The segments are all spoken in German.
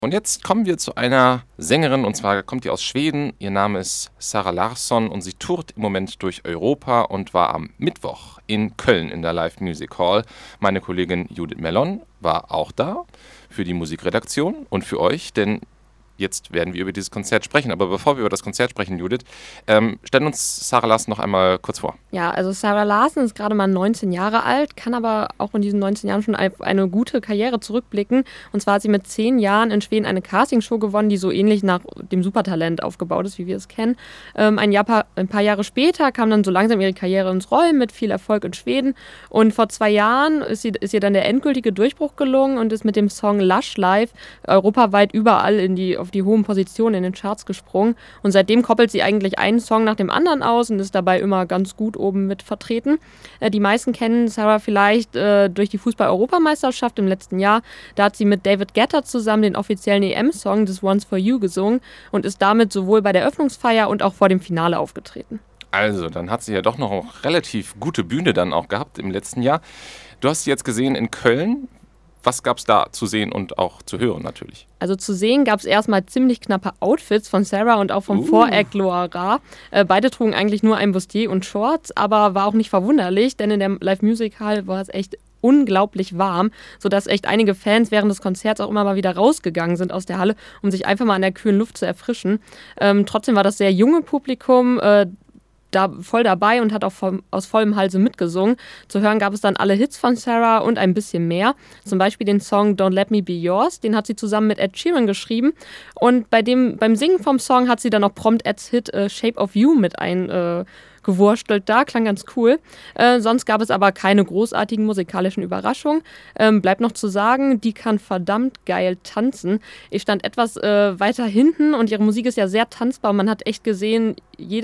Und jetzt kommen wir zu einer Sängerin, und zwar kommt die aus Schweden. Ihr Name ist Zara Larsson und sie tourt im Moment durch Europa und war am Mittwoch in Köln in der Live Music Hall. Meine Kollegin Judith Mellon war auch da für die Musikredaktion und für euch, denn jetzt werden wir über dieses Konzert sprechen. Aber bevor wir über das Konzert sprechen, Judith, stellen uns Zara Larsson noch einmal kurz vor. Ja, also Zara Larsson ist gerade mal 19 Jahre alt, kann aber auch in diesen 19 Jahren schon auf eine gute Karriere zurückblicken. Und zwar hat sie mit 10 Jahren in Schweden eine Castingshow gewonnen, die so ähnlich nach dem Supertalent aufgebaut ist, wie wir es kennen. Ein paar Jahre später kam dann so langsam ihre Karriere ins Rollen mit viel Erfolg in Schweden. Und vor 2 Jahren ist ihr dann der endgültige Durchbruch gelungen und ist mit dem Song Lush Life europaweit überall auf die hohen Positionen in den Charts gesprungen. Und seitdem koppelt sie eigentlich einen Song nach dem anderen aus und ist dabei immer ganz gut oben mit vertreten. Die meisten kennen Zara vielleicht durch die Fußball-Europameisterschaft im letzten Jahr. Da hat sie mit David Guetta zusammen den offiziellen EM-Song This One's For You gesungen und ist damit sowohl bei der Eröffnungsfeier und auch vor dem Finale aufgetreten. Also, dann hat sie ja doch noch eine relativ gute Bühne dann auch gehabt im letzten Jahr. Du hast sie jetzt gesehen in Köln. Was gab es da zu sehen und auch zu hören natürlich? Also zu sehen gab es erstmal ziemlich knappe Outfits von Zara und auch vom Voract Loira. Beide trugen eigentlich nur ein Bustier und Shorts, aber war auch nicht verwunderlich, denn in der Live Music Hall war es echt unglaublich warm, sodass echt einige Fans während des Konzerts auch immer mal wieder rausgegangen sind aus der Halle, um sich einfach mal an der kühlen Luft zu erfrischen. Trotzdem war das sehr junge Publikum da voll dabei und hat auch aus vollem Halse mitgesungen. Zu hören gab es dann alle Hits von Zara und ein bisschen mehr. Zum Beispiel den Song Don't Let Me Be Yours, den hat sie zusammen mit Ed Sheeran geschrieben. Und beim Singen vom Song hat sie dann auch prompt Eds Hit Shape of You mit gewurstelt da, klang ganz cool. Sonst gab es aber keine großartigen musikalischen Überraschungen. Bleibt noch zu sagen, die kann verdammt geil tanzen. Ich stand etwas weiter hinten und ihre Musik ist ja sehr tanzbar. Man hat echt gesehen,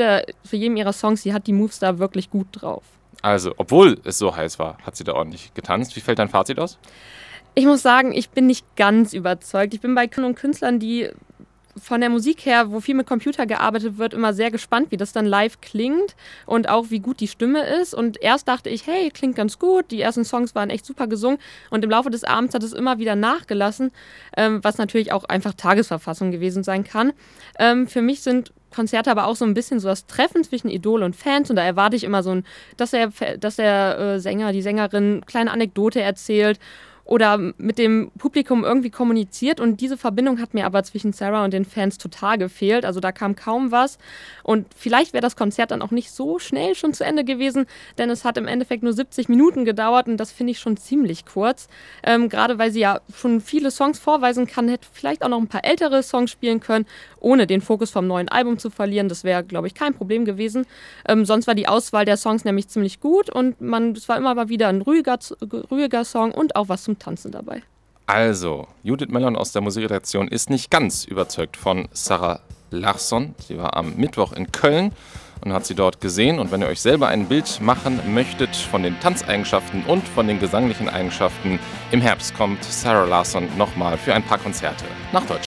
für jeden ihrer Songs, sie hat die Moves da wirklich gut drauf. Also, obwohl es so heiß war, hat sie da ordentlich getanzt. Wie fällt dein Fazit aus? Ich muss sagen, ich bin nicht ganz überzeugt. Ich bin bei Künstlern, die von der Musik her, wo viel mit Computer gearbeitet wird, immer sehr gespannt, wie das dann live klingt und auch wie gut die Stimme ist. Und erst dachte ich, hey, klingt ganz gut, die ersten Songs waren echt super gesungen und im Laufe des Abends hat es immer wieder nachgelassen, was natürlich auch einfach Tagesverfassung gewesen sein kann. Für mich sind Konzerte aber auch so ein bisschen so das Treffen zwischen Idol und Fans und da erwarte ich immer dass der Sänger, die Sängerin kleine Anekdote erzählt oder mit dem Publikum irgendwie kommuniziert und diese Verbindung hat mir aber zwischen Zara und den Fans total gefehlt, also da kam kaum was und vielleicht wäre das Konzert dann auch nicht so schnell schon zu Ende gewesen, denn es hat im Endeffekt nur 70 Minuten gedauert und das finde ich schon ziemlich kurz, gerade weil sie ja schon viele Songs vorweisen kann, hätte vielleicht auch noch ein paar ältere Songs spielen können, ohne den Fokus vom neuen Album zu verlieren, das wäre, glaube ich, kein Problem gewesen, sonst war die Auswahl der Songs nämlich ziemlich gut und es war immer mal wieder ein ruhiger Song und auch was zum Tanzen dabei. Also, Judith Mellon aus der Musikredaktion ist nicht ganz überzeugt von Zara Larsson. Sie war am Mittwoch in Köln und hat sie dort gesehen. Und wenn ihr euch selber ein Bild machen möchtet von den Tanzeigenschaften und von den gesanglichen Eigenschaften, im Herbst kommt Zara Larsson nochmal für ein paar Konzerte nach Deutschland.